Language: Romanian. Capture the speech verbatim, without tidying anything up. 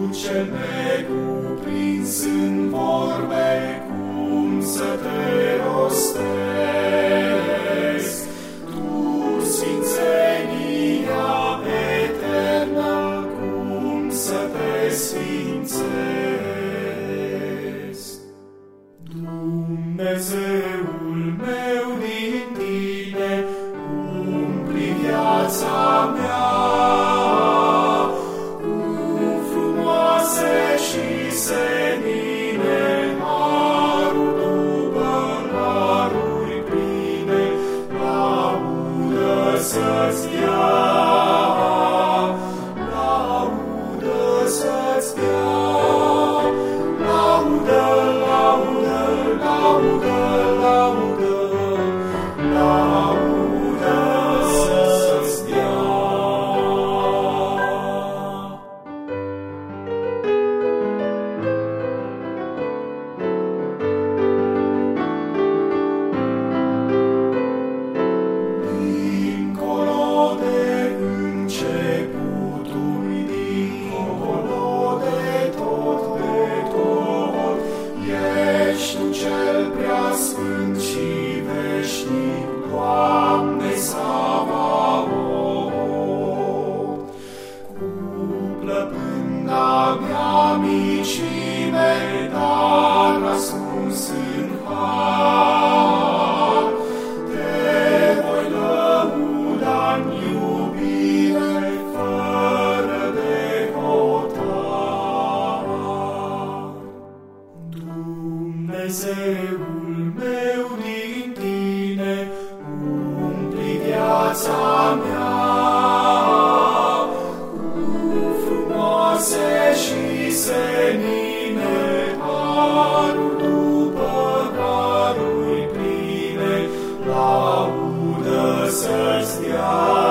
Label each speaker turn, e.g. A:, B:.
A: cel necuprins în vorbe, cum să te rostesc. Tu, sfințenia eternă, cum să te sfințesc. Dumnezeul meu, din tine umpli viața mea, cu frumoase și senine, harul după haruri pline, laudă să-ți dea, laudă să-ți dea, laudă, laudă, laudă, laudă, laudă să-ți dea. Dincolo de începutul, dincolo de tot, de tot, ești Tu cel preasfânt și veșnic, Doamne Savaot. Cu plăpânda mea micime, dar ascuns în har, Te voi lăuda-n iubire fără de hotar. Dumnezeul meu, din tine umpli viața mea, cu frumoase și senine, harul după haruri pline, laudă să-ți dea.